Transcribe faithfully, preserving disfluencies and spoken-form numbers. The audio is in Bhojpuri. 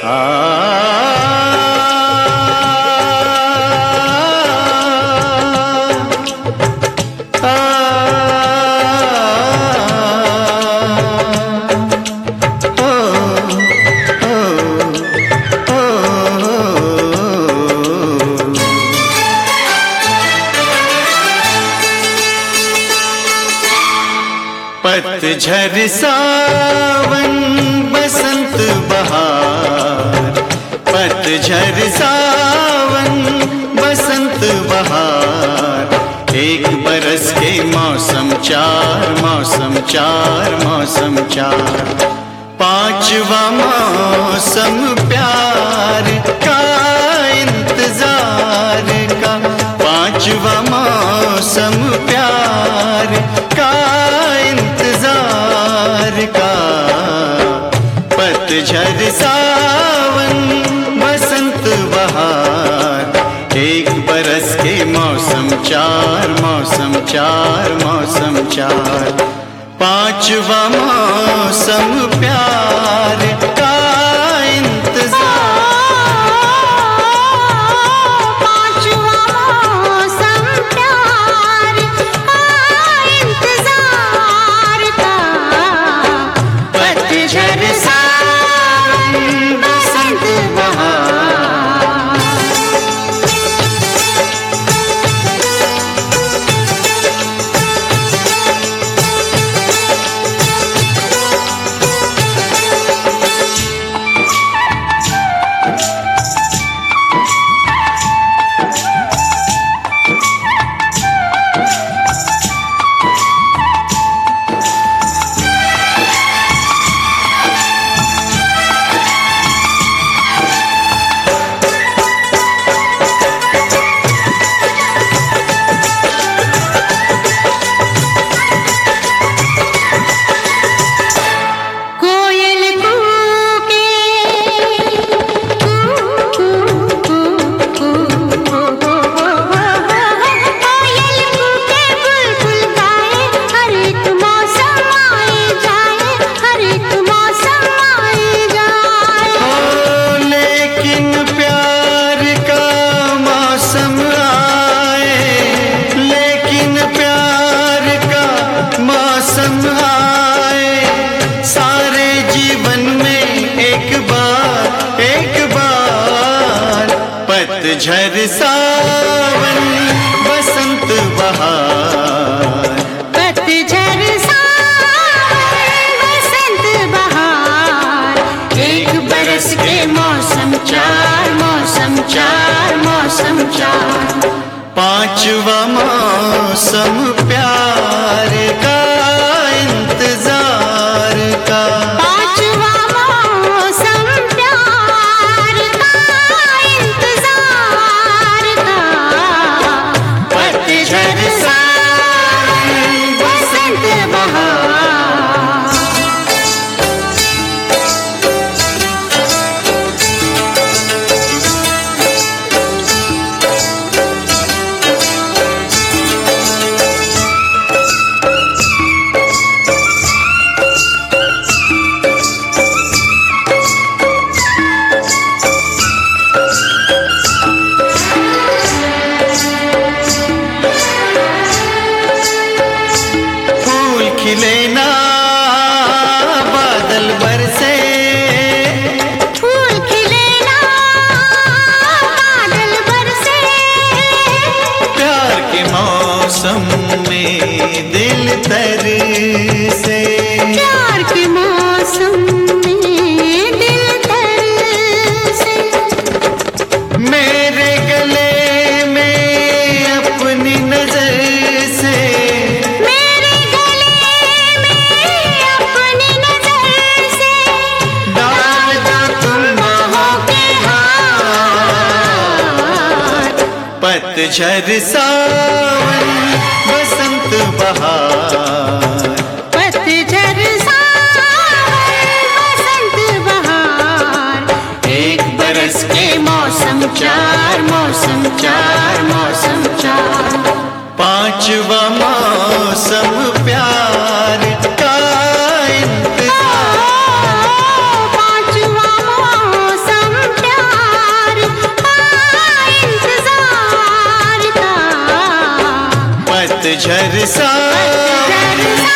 पतझर सावन बसंत बहार, पतझर सावन बसंत बहार, एक बरस के मौसम चार, मौसम चार, मौसम चार, पांचवा मौसम प्यार का इंतजार का, पांचवा मौसम प्यार का इंतजार का। पतझर सावन बसंत बहार, एक बरस के मौसम चार, मौसम चार, मौसम चार, पांचवा मौसम प्यार का इंतजार। पतझर सावन बसंत बहार, पतझर सावन बसंत बहार, एक बरस के मौसम चार, मौसम चार, मौसम चार, पांचवा मौसम प्यार का इंतजार का। खिले ना बादल बरसे, फूल खिले ना बादल बरसे, प्यार के मौसम में दिल तरसे, प्यार के मौसम में दिल तरसे, मेरे गले में अपनी नजर से, पतझर सावन बसंत बहार, पतझर सावन बसंत बहार, एक बरस के मौसम चार, मौसम चार, मौसम चार, पांचवा मौसम प्यार का इंतजार। पांचवा मौसम पतझर सावन पतझर